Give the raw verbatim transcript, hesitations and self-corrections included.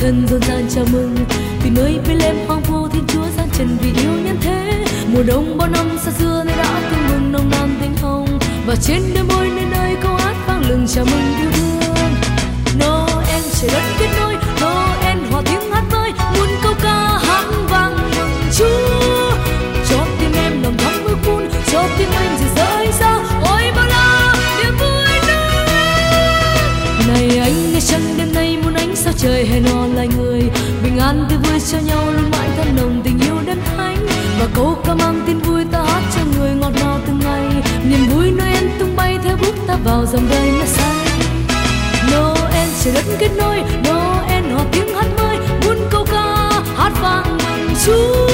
dân rộn ràng chào mừng vì mới bên lên hoang vu thiên chúa gian trần vì yêu nhân thế. Mùa đông bao năm xa xưa nay đã tương mừng nồng nàn tình hồng, và trên đôi môi nơi nơi câu hát vang lừng chào mừng yêu thương. Noel trời đất kết nối, Noel hòa tiếng hát vơi muôn câu ca hát vang mừng Chúa. Cho tim em lòng thắm ước muốn, cho tim anh rực rỡ sao ôi bao la niềm vui này. Anh nghe trăng đêm nay muốn ánh sao trời hẹn hò lại người bình an tươi vui cho nhau luôn mãi thắm nồng tình yêu đấng thánh. Và câu ca mang tin vui ta hát cho người ngọt ngào từng ngày, niềm vui Noel tung bay theo bước ta vào dòng đời mưa xanh. Noel trời đất kết nối, Noel hòa tiếng hát mới muôn câu ca hát vang mừng Chúa.